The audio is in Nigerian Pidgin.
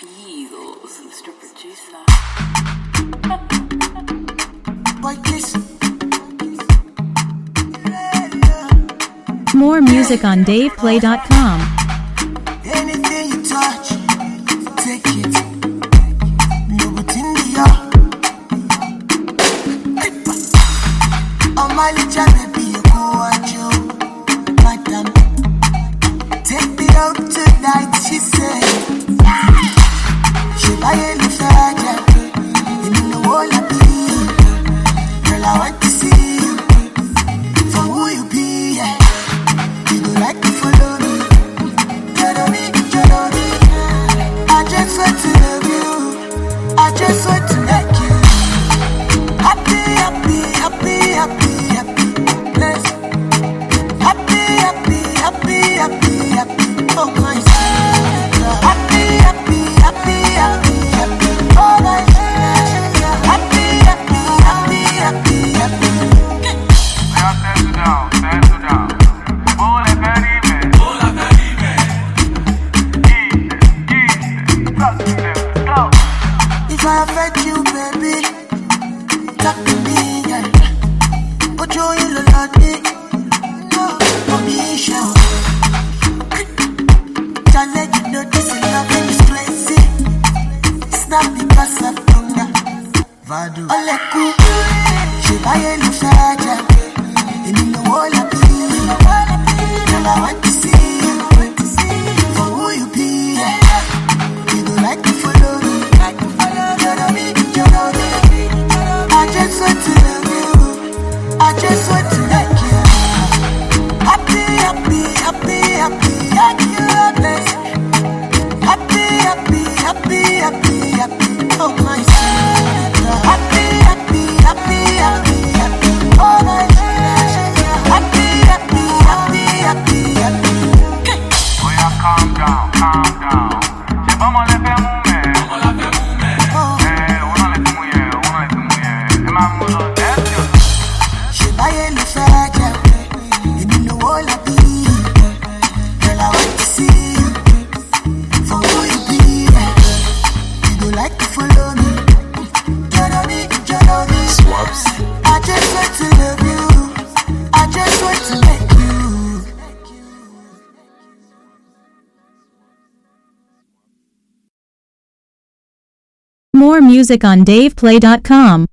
Feels, Mr. Producer. More music on DavePlay.com. Anything you touch, take it. No good in the oh my little baby, you go at you, madam. Take me out tonight, she said. She buy a little jacket, and you know all I be. Girl, I want to see you for who you be. Yeah. You go like to follow me. I just want to love you. I just want to make you happy, happy, happy, happy, happy. Bless. Happy, happy, happy, happy, happy. Oh my God. Happy, happy, happy, happy, happy. Oh my God. Happy, happy, happy, happy, happy. Settle down. If I offend you, baby, talk to me, yeah. But you ain't love me, no, for me, show. Can't let you know this loving is crazy. It's not because of hunger. Vadu, ole ku, she buy a new charger, and you know all I be. Girl, I want to see you, for who you be, yeah. You go like to follow me. I just want to love you. I just want to make you happy, happy, happy, happy, happy, happy, happy, happy, happy, happy. Oh my God. Happy, happy, happy, happy, happy. Oh my God. Happy, happy, happy, happy, happy. Oh yeah, calm down. C'est pas mon effet mon mère. She buy a new fragile, and you know all I be. Girl, I want to see you for who you be. You go like to follow me. Swaps. I just want to love you. I just want to make you. More music on DavePlay.com.